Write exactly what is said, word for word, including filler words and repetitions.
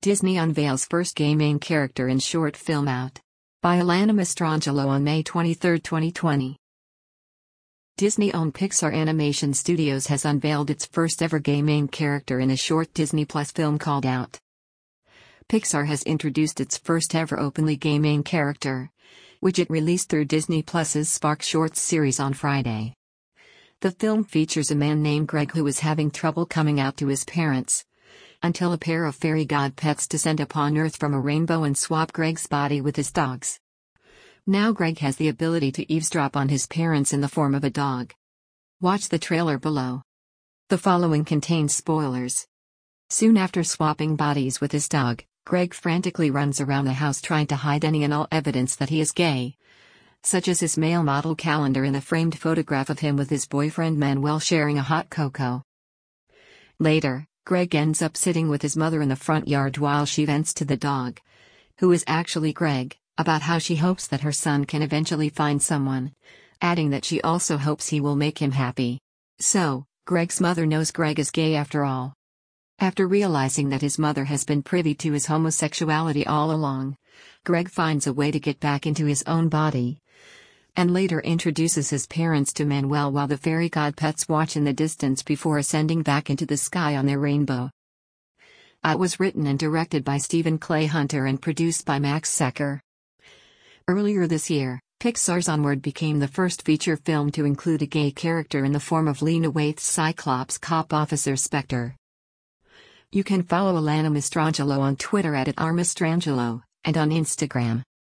Disney unveils first gay main character in short film Out. By Alana Mastrangelo on May twenty-third, twenty twenty. Disney-owned Pixar Animation Studios has unveiled its first ever gay main character in a short Disney Plus film called Out. Pixar has introduced its first ever openly gay main character, which it released through Disney Plus's Spark Shorts series on Friday. The film features a man named Greg who is having trouble coming out to his parents, until a pair of fairy god pets descend upon Earth from a rainbow and swap Greg's body with his dog's. Now Greg has the ability to eavesdrop on his parents in the form of a dog. Watch the trailer below. The following contains spoilers. Soon after swapping bodies with his dog, Greg frantically runs around the house trying to hide any and all evidence that he is gay, such as his male model calendar and a framed photograph of him with his boyfriend Manuel sharing a hot cocoa. Later, Greg ends up sitting with his mother in the front yard while she vents to the dog, who is actually Greg, about how she hopes that her son can eventually find someone, adding that she also hopes he will make him happy. So, Greg's mother knows Greg is gay after all. After realizing that his mother has been privy to his homosexuality all along, Greg finds a way to get back into his own body, and later introduces his parents to Manuel while the fairy god pets watch in the distance before ascending back into the sky on their rainbow. It was written and directed by Stephen Clay Hunter and produced by Max Secker. Earlier this year, Pixar's Onward became the first feature film to include a gay character in the form of Lena Waithe's Cyclops cop officer Spectre. You can follow Alana Mastrangelo on Twitter at, at rmastrangelo, and on Instagram.